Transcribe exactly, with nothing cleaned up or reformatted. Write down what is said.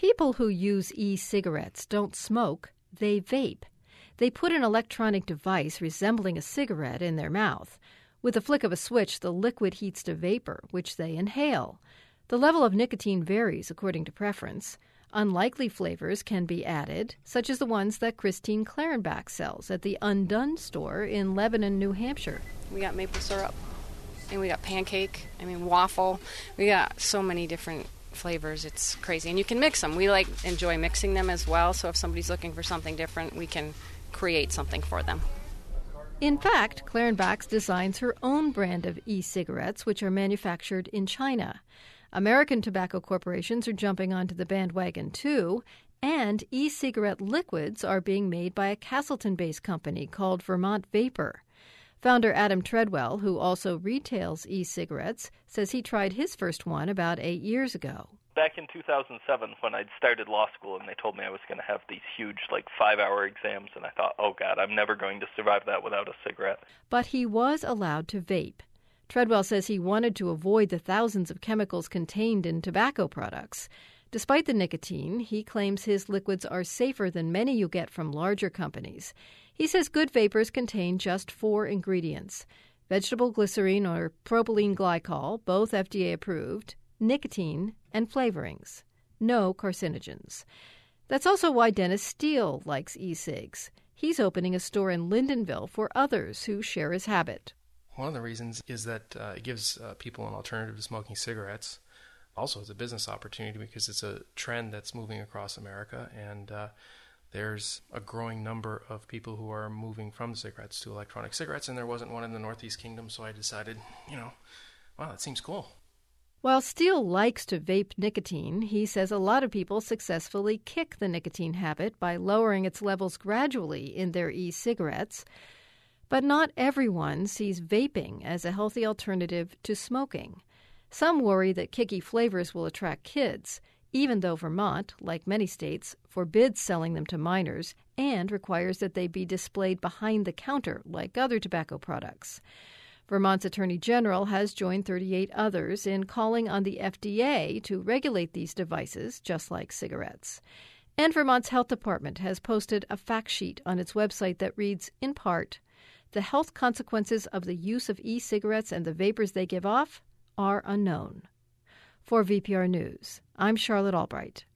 People who use e-cigarettes don't smoke, they vape. They put an electronic device resembling a cigarette in their mouth. With a flick of a switch, the liquid heats to vapor, which they inhale. The level of nicotine varies according to preference. Unlikely flavors can be added, such as the ones that Christine Clarenbach sells at the Undone store in Lebanon, New Hampshire. We got maple syrup, and we got pancake, I mean waffle. We got so many different flavors. It's crazy. And you can mix them. We like enjoy mixing them as well, so if somebody's looking for something different, we can create something for them. In fact, Clarenbach designs her own brand of e-cigarettes, which are manufactured in China. American tobacco corporations are jumping onto the bandwagon, too, and e-cigarette liquids are being made by a Castleton-based company called Vermont Vapor. Founder Adam Treadwell, who also retails e-cigarettes, says he tried his first one about eight years ago. Back in two thousand seven, when I'd started law school and they told me I was going to have these huge, like, five-hour exams, and I thought, oh, God, I'm never going to survive that without a cigarette. But he was allowed to vape. Treadwell says he wanted to avoid the thousands of chemicals contained in tobacco products. Despite the nicotine, he claims his liquids are safer than many you get from larger companies. He says good vapors contain just four ingredients: vegetable glycerine or propylene glycol, both F D A approved, nicotine, and flavorings. No carcinogens. That's also why Dennis Steele likes e-cigs. He's opening a store in Lyndonville for others who share his habit. One of the reasons is that uh, it gives uh, people an alternative to smoking cigarettes. Also, it's a business opportunity because it's a trend that's moving across America, and uh, there's a growing number of people who are moving from cigarettes to electronic cigarettes, and there wasn't one in the Northeast Kingdom, so I decided, you know, wow, that seems cool. While Steele likes to vape nicotine, he says a lot of people successfully kick the nicotine habit by lowering its levels gradually in their e-cigarettes. But not everyone sees vaping as a healthy alternative to smoking. Some worry that kicky flavors will attract kids, even though Vermont, like many states, forbids selling them to minors and requires that they be displayed behind the counter like other tobacco products. Vermont's Attorney General has joined thirty-eight others in calling on the F D A to regulate these devices, just like cigarettes. And Vermont's Health Department has posted a fact sheet on its website that reads, in part, "The health consequences of the use of e-cigarettes and the vapors they give off are unknown." For V P R News, I'm Charlotte Albright.